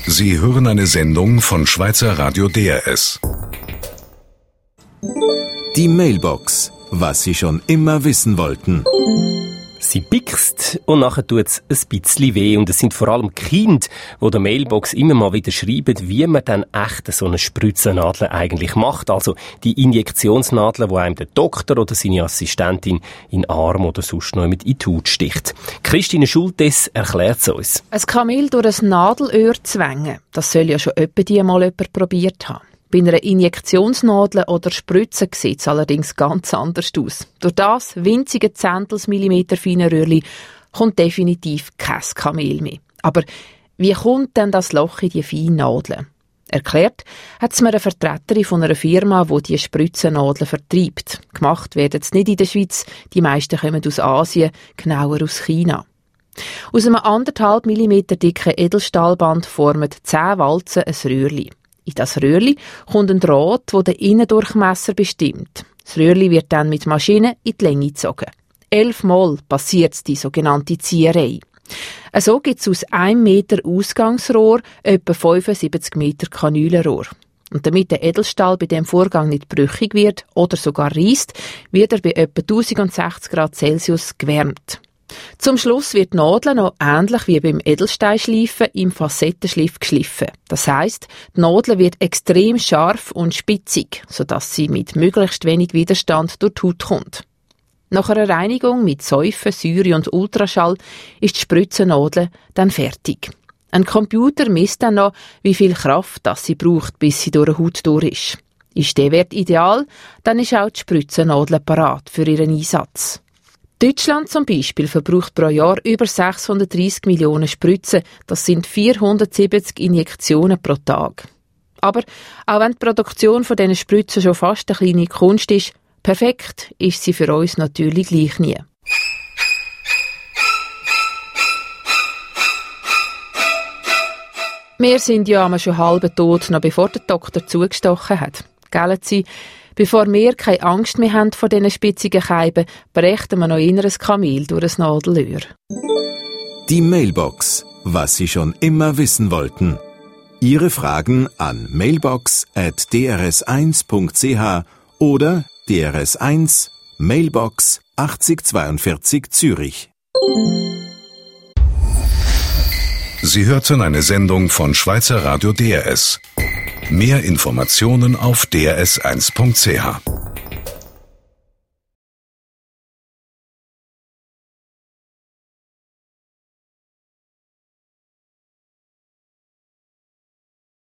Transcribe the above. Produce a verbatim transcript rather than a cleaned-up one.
Sie hören eine Sendung von Schweizer Radio D R S. Die Mailbox. Was Sie schon immer wissen wollten. Sie pickst und nachher tut es ein bisschen weh. Und es sind vor allem Kinder, die der Mailbox immer mal wieder schreiben, wie man dann echt so eine Spritzennadel eigentlich macht. Also die Injektionsnadel, die einem der Doktor oder seine Assistentin in den Arm oder sonst noch mit in die Haut sticht. Christine Schultes erklärt es uns. Ein Kamel durch ein Nadelöhr zwängen, das soll ja schon etwa die mal jemand probiert haben. Bei einer Injektionsnadel oder Spritze sieht es allerdings ganz anders aus. Durch das winzige Zehntels Millimeter feine Röhrchen kommt definitiv kein Kamel mehr. Aber wie kommt denn das Loch in die feinen Nadeln? Erklärt hat es mir eine Vertreterin von einer Firma, die diese Spritzennadeln vertreibt. Gemacht werden es nicht in der Schweiz, die meisten kommen aus Asien, genauer aus China. Aus einem anderthalb Millimeter dicken Edelstahlband formen zehn Walzen ein Röhrchen. In das Röhrchen kommt ein Draht, der den Innendurchmesser bestimmt. Das Röhrchen wird dann mit Maschinen in die Länge gezogen. Elfmal passiert die sogenannte Zieherei. So gibt es aus einem Meter Ausgangsrohr etwa fünfundsiebzig Meter Kanülenrohr. Und damit der Edelstahl bei diesem Vorgang nicht brüchig wird oder sogar reisst, wird er bei etwa tausendsechzig Grad Celsius gewärmt. Zum Schluss wird die Nadel noch ähnlich wie beim Edelsteinschleifen im Facettenschliff geschliffen. Das heisst, die Nadel wird extrem scharf und spitzig, sodass sie mit möglichst wenig Widerstand durch die Haut kommt. Nach einer Reinigung mit Säufen, Säure und Ultraschall ist die Spritzennadel dann fertig. Ein Computer misst dann noch, wie viel Kraft das sie braucht, bis sie durch die Haut durch ist. Ist der Wert ideal, dann ist auch die Spritzennadel parat für ihren Einsatz. Deutschland zum Beispiel verbraucht pro Jahr über sechshundertdreissig Millionen Spritzen. Das sind vierhundertsiebzig Injektionen pro Tag. Aber auch wenn die Produktion von diesen Spritzen schon fast eine kleine Kunst ist, perfekt ist sie für uns natürlich gleich nie. Wir sind ja einmal schon halb tot, noch bevor der Doktor zugestochen hat. Gell Sie? Bevor wir keine Angst mehr haben vor diesen spitzigen Scheiben, brächten wir noch eher ein Kamel durch ein Nadelöhr. Die Mailbox. Was Sie schon immer wissen wollten. Ihre Fragen an mailbox at d r s eins punkt c h oder D R S eins Mailbox achtzig zweiundvierzig Zürich. Sie hörten eine Sendung von Schweizer Radio D R S. Mehr Informationen auf d r s eins punkt c h.